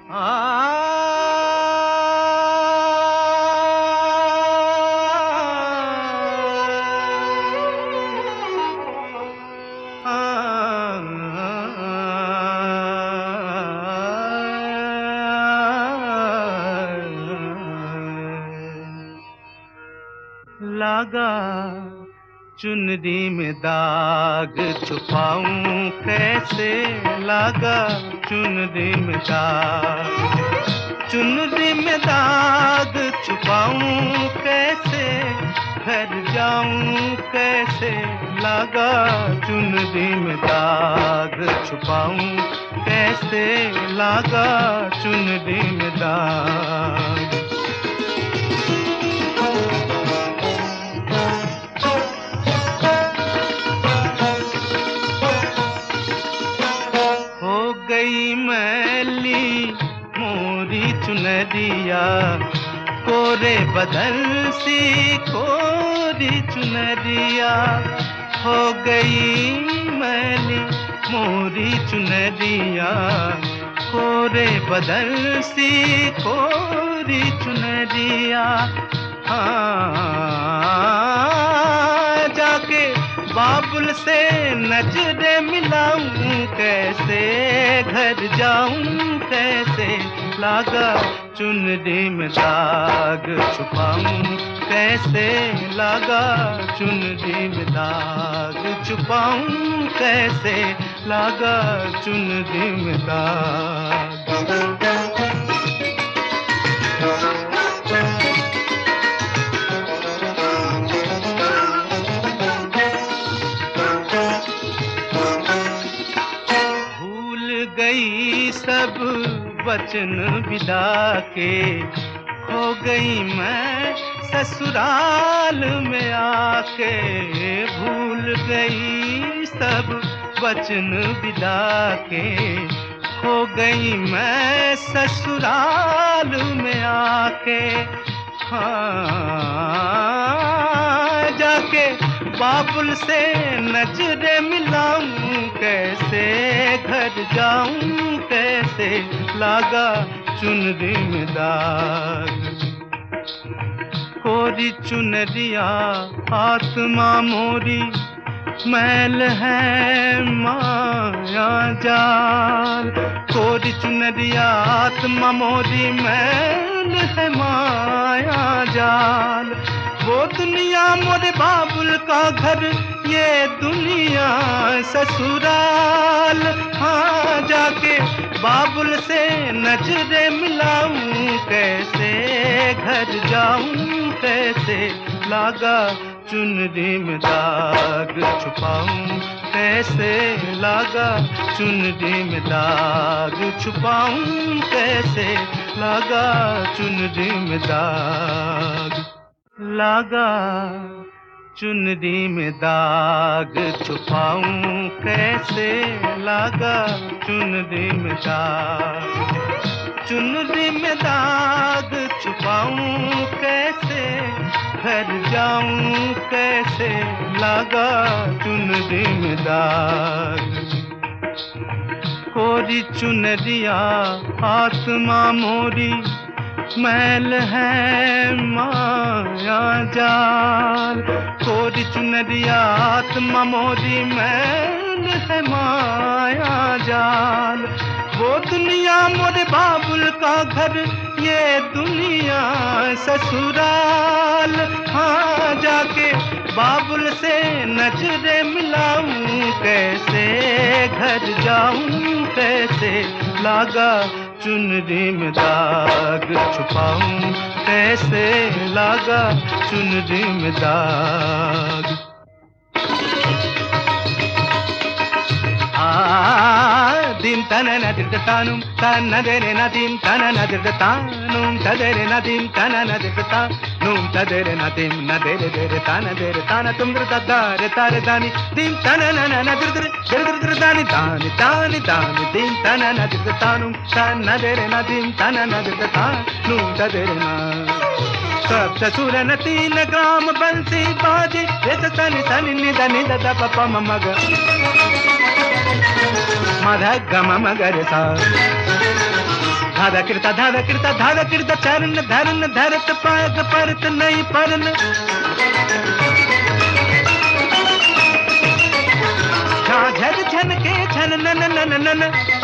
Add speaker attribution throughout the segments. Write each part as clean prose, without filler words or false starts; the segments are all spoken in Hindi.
Speaker 1: लागा चुनरी में दाग छुपाऊं कैसे, लागा चुनरी में दाग छुपाऊं कैसे, घर जाऊं कैसे, लागा चुनरी में दाग छुपाऊं कैसे, लागा चुनरी में दाग। गई मैली मोरी चुनरिया, कोरे बदल सी कोरी चुनरिया। हो गई मैली मोरी चुनरिया, कोरे बदल सी कोरी चुनरिया। जाके बाबुल से नजरें मिलाऊं कैसे, घर जाऊं कैसे, लागा चुनरी में दाग छुपाऊं कैसे, लागा चुनरी में दाग छुपाऊं कैसे, लागा चुनरी में दाग। गई सब वचन विदा के, खो गई मैं ससुराल में आके। भूल गई सब वचन विदा के, खो गई मैं ससुराल में आके। जाके बाबुल से नजरें मिलाऊं कैसे, घर जाऊं कैसे, लागा चुनरी में दाग। कोरी चुनरिया आत्मा मोरी, मैल है माया जाल। कोरी चुनरिया आत्मा मोरी, मैल है माया जाल। वो दुनिया मोरे बाबुल का घर, ये दुनिया ससुराल। जाके बाबुल से नजरें मिलाऊं कैसे, घर जाऊं कैसे, लागा चुनरी में दाग छुपाऊं कैसे, लागा चुनरी में दाग छुपाऊं कैसे, लागा चुनरी में दाग। लागा चुनरी में दाग छुपाऊं कैसे, लागा चुनरी में दाग। चुनरी में दाग छुपाऊं कैसे, घर जाऊं कैसे, लागा चुनरी में दाग। कोरी चुनरिया आत्मा मोरी, मैल है माया जाल। कोरी चुनरिया आत्मा मोरी, मैल है माया जाल। वो दुनिया मोरे बाबुल का घर, ये दुनिया ससुराल। जाके बाबुल से नजरें मिलाऊं कैसे, घर जाऊं कैसे, लागा चुनरी में दाग छुपाऊं कैसे, लागा चुनरी में दाग। dim tanana dirtanum tanadere nadim tanana dirtanum tadere nadim tanana dirtanum tadere nadim nadere dere tanadere tanatum dirtadare tare dani dim tanana nadir dir dani dani dani dani dim tanana dirtanum tanadere nadim tanana dirtanum tadere na सब ससुर न 3 ग्राम बंसी बाजी जैसे तनि तनि निदा निदा पपा मग मध गम मगर सा धादा किरता चरण धरन धरत पाग परत नहीं परन झन झन के झन नन नन नन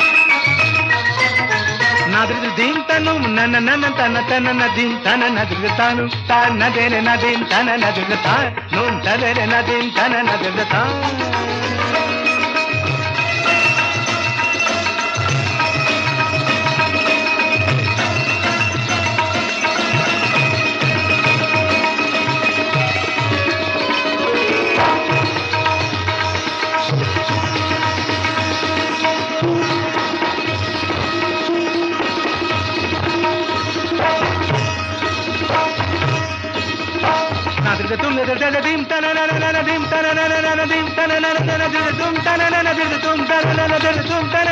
Speaker 1: नादृ दीम तनु नन नन तन तन नदीम तन नदृ तानु ता नदेरे नदीम तन नदृ ता नूम तदेरे नदीम तन नदृ ता तुम दीम तन नन दीम तन नन दीम तन नन तुम तन नन तुम तन नन तुम तन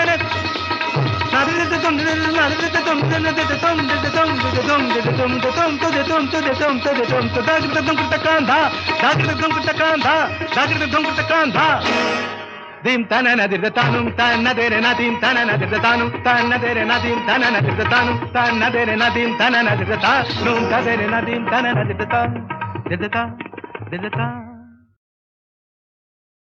Speaker 1: दीम तन नदिर तानुम तन नदेरे नदीम तन नदिर तानुम तन नदेरे नदीम तन नदिर तानुम तन नदेरे नदीम तन नदिर तानुम तदेरे नदीम तन नदिर तानुम Did it